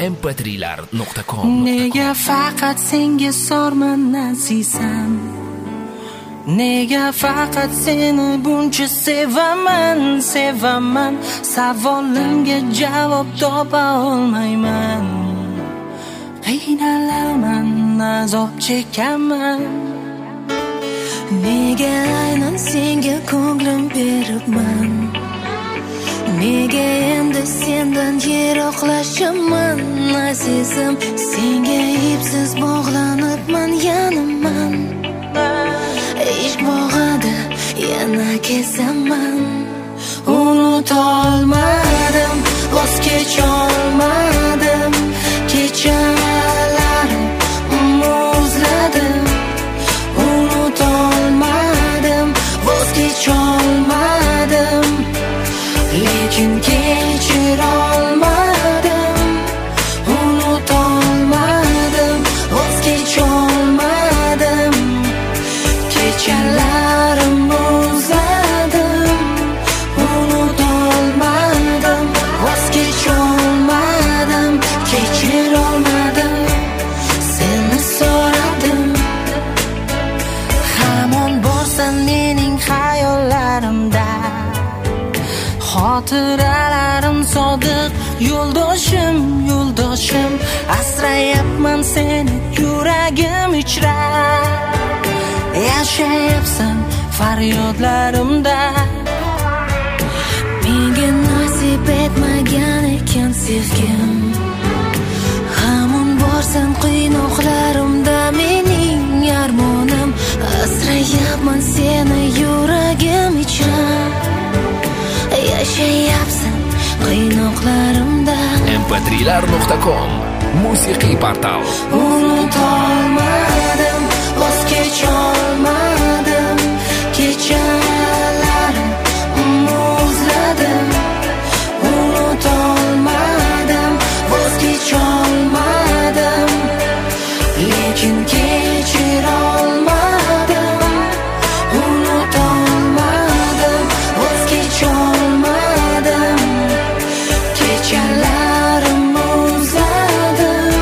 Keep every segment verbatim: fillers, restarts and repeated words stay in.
em p три lar nuqta com. Nega faqat senga sorman azizam, nega faqat seni buncha sevaman, sevaman. Savolimga javob topa olmayman, qiynalaman, azob chekaman. Nega aynan senga ko'nglim beribman, nega endi sendan yiroqlashaman azizim. Senga ipsiz bog'lanibman, yanaman, ishq bog'ida yana kezaman. Unutolmadim, voz kecholmadim, kechalarim muzladim. Unutolmadim, voz kecholmadim, lekin kechirolmadim. Unutolmadim, voz kecholmadim, kechalarim muzladim. Unutolmadim, voz kecholmadim, kechirolmadim. Seni so'radim, hamon borsan mening xayollarimda. Xotiralarim sodiq yo'ldoshim, yo'ldoshim. Asrayapman seni yuragim ichra, yashayapsan faryodlarimda. Menga nasib etmagan ekan sevgim, hamon borsan qiynoqlarimda mening armonim. Asrayapman seni yuragim ichra, yashayapsan qiynoqlarimda. em p три lar nuqta com musiqiy portal. Unutolmadim, voz kecholmadim, kechalarim muzladim. Unutolmadim, voz kecholmadim, lekin kechirolmadim. Unutolmadim, voz kecholmadim, kechalarim muzladim.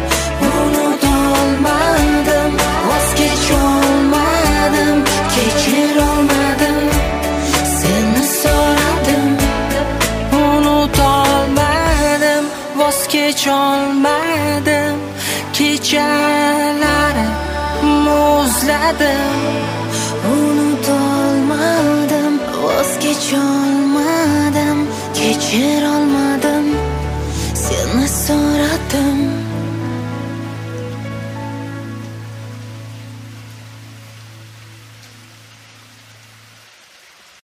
Unutolmadim, voz kecholmadim, kechirolmadim. Seni so'radim, unutolmadim, voz kecholmadim, kechalarim muzladim. Unutolmadim, voz kecholmadim, kechir